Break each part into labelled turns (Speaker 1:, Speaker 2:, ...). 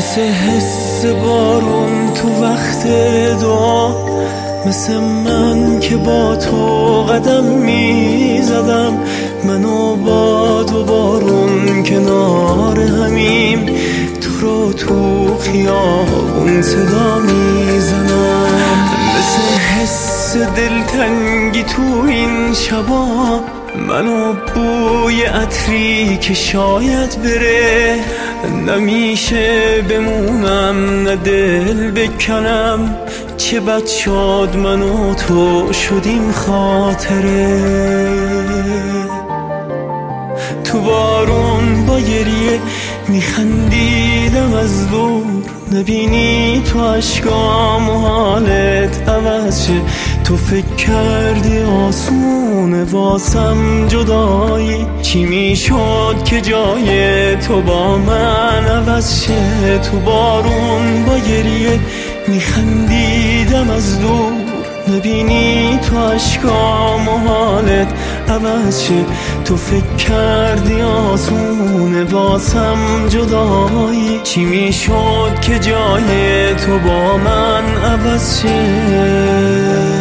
Speaker 1: مثل حس بارون تو وقت دعا، مثل من که با تو قدم میزدم، من و باد و بارون کنار همیم، تو رو تو خیابون صدا میزنم. مثل حس دلتنگی تو این شبا، من و بوی عطری که شاید بره، نمیشه بمونم نه دل بکنم، چه بد شد من و تو شدیم خاطره. تو بارون با گریه میخندیدم از دور، نبینی تو عشقام و حالت عوض شه، تو فکر کردی آسونه واسم جدایی، چی میشد که جای تو با من عوض شه. تو بارون با گریه میخندیدم از دور، نبینی تو عشقام و حالت عوض شه، تو فکر کردی آسونه واسم جدایی، چی میشد که جای تو با من عوض شه.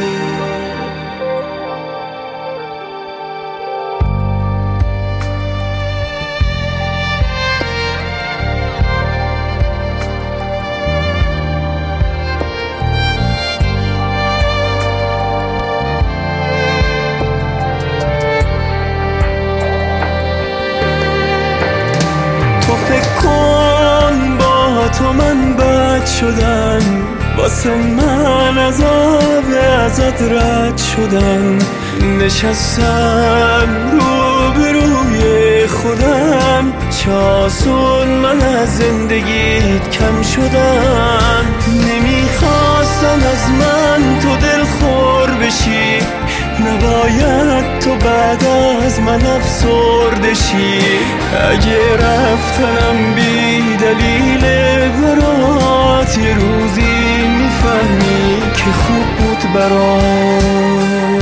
Speaker 1: تو فکر کن با تو من بد شدم، واسه من عذاب ازت رد شدم، نشستم روبروی خودم، چه آسون من از زندگیت کم شدم. نمیخواستم از من تو دل خور بشی، نباید تو بعد از من افسرده شی، اگه رفتنم بی دلیل برات، یه روزی میفهمی که خوب بود برات.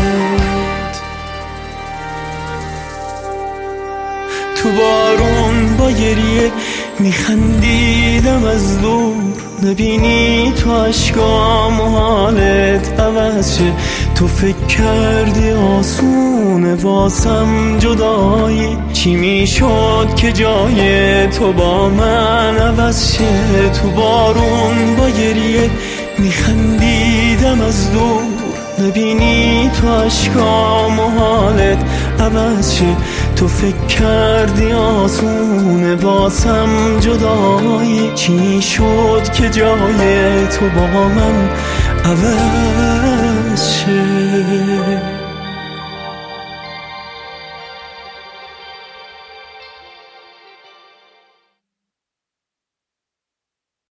Speaker 1: تو بارون با گریه میخندیدم از دور، نبینی تو عشقام و حالت عوض شه، تو فکر کردی آسونه واسم جدایی، چی میشد که جای تو با من عوض شه. تو بارون با گریه میخندیدم از دور، نبینی تو عشقام و حالت عوض شه، تو فکر کردی آسونه واسم جدایی، چی شد که جای تو با من عوض